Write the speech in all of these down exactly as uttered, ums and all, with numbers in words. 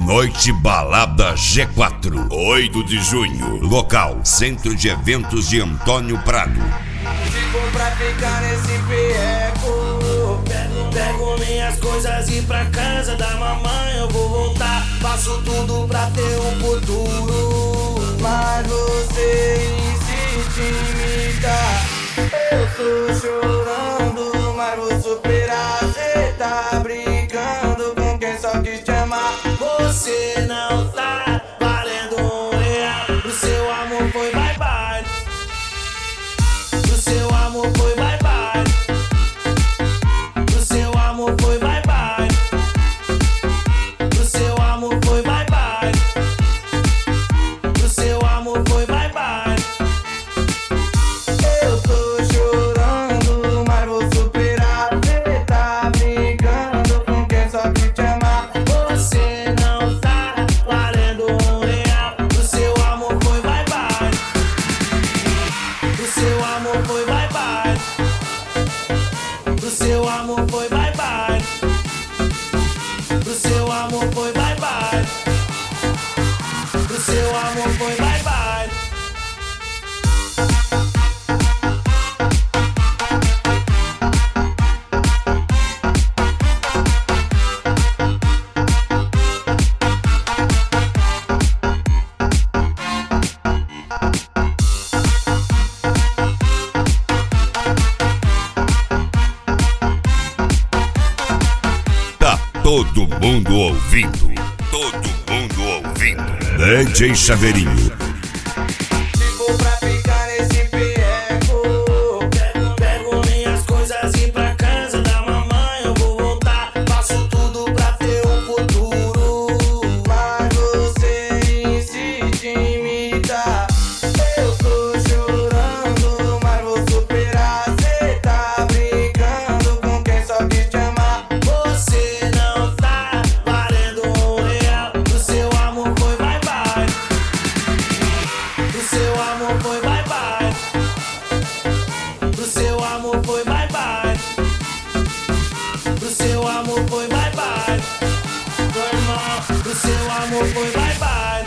Noite Balada G quatro, oito de junho. Local: Centro de Eventos de Antônio Prado. Se for pra ficar nesse perreco, pego, pego minhas coisas e pra casa da mamãe eu vou voltar. Faço tudo pra ter um futuro, mas você insiste em me dar. Eu tô chorando, mas vou superar. Cê tá brincando com quem só quis te amar. Você não tá valendo um real. O seu amor foi bye bye. O seu amor foi bye bye. O seu amor foi bye bye. O seu amor foi bye bye. O seu amor foi bye bye. Eu tô chorando, mas vou superar. Cê tá brigando com quem só quis te amar. Você não tá valendo um real. O seu amor foi bye bye. O seu amor foi bye bye. O seu amor foi bye bye. O seu amor foi bye bye. O seu amor foi bye bye. Tá todo mundo ouvindo. Todo mundo ouvindo. D J Chaveirinho. Se for pra ficar nesse perreco, pego, pego minhas coisas e pra casa da mamãe eu vou voltar. Faço tudo pra ter um futuro, mas você insiste em me dar. Eu tô chorando, mas vou superar. Cê tá brincando com quem só quis te amar. Você não tá valendo um real. O seu amor foi bye bye. O seu amor foi bye bye. O seu amor foi bye bye. O seu amor foi bye bye. Foi mal. O seu amor foi bye bye.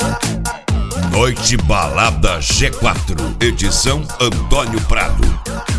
Noite Balada G quatro, edição Antônio Prado.